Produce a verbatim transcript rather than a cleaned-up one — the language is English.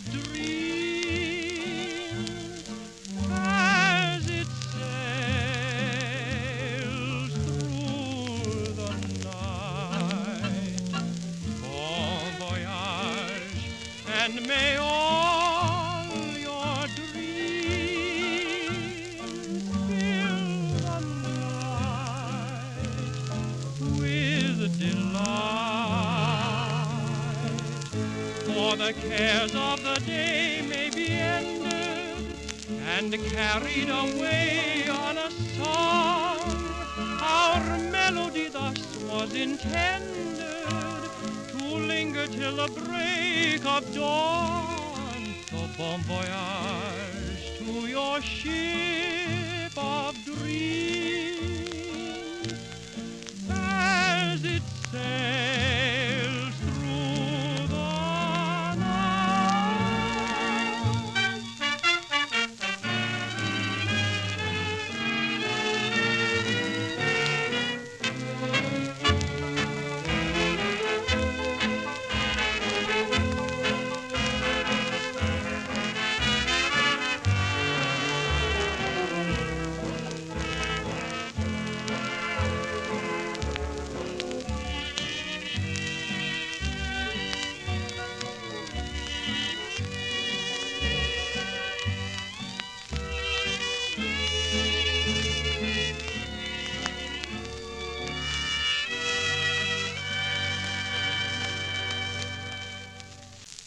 dreams as it sails through the night. Bon voyage, and may all your dreams fill the night with delight. For the cares of the day may be ended and carried away on a song. Our melody thus was intended to linger till the break of dawn. So bon voyage to your ship of dreams as it sails